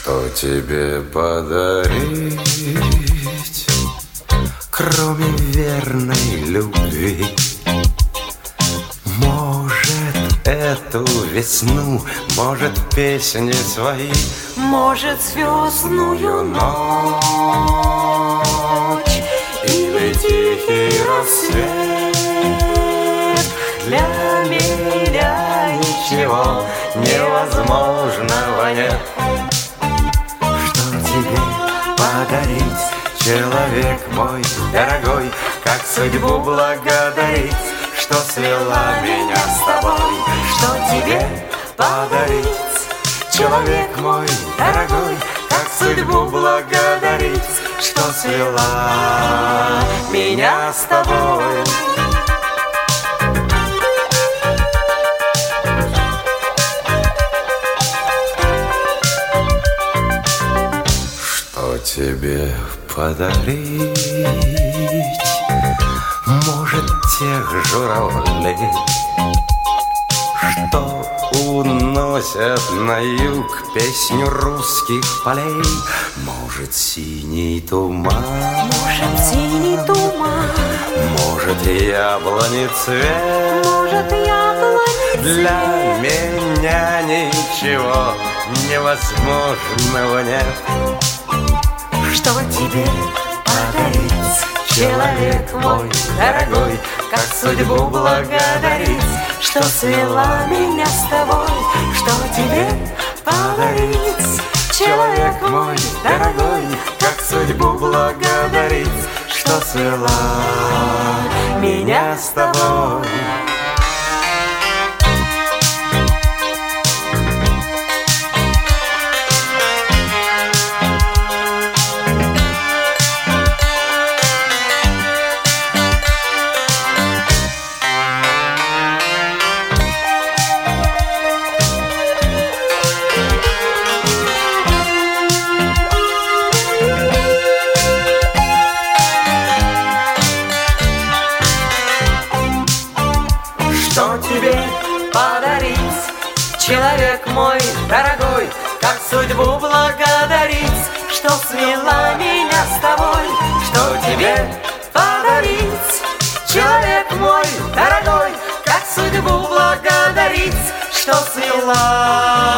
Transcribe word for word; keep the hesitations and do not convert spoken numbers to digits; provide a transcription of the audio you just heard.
Что тебе подарить, кроме верной любви? Может, эту весну, может, песни свои, может, звездную ночь или тихий рассвет. Для меня ничего невозможного нет. Что тебе подарить, человек мой дорогой? Как судьбу благодарить, что свела меня с тобой? Что тебе подарить, человек мой дорогой? Как судьбу благодарить, что свела меня с тобой? Что тебе подарить? Может, тех журавлей, что уносят на юг песню русских полей. Может, синий туман, может, синий туман, может, яблони цвет. может, яблони Для меня ничего невозможного нет. Что тебе подарить, человек мой дорогой? Как судьбу благодарить, что свела меня с тобой? Что тебе подарить, человек мой дорогой? Как судьбу благодарить, что свела меня с тобой? что тебе подарить, человек мой дорогой? Как судьбу благодарить, что свела меня с тобой? Что тебе подарить, человек мой дорогой? Как судьбу благодарить, что свела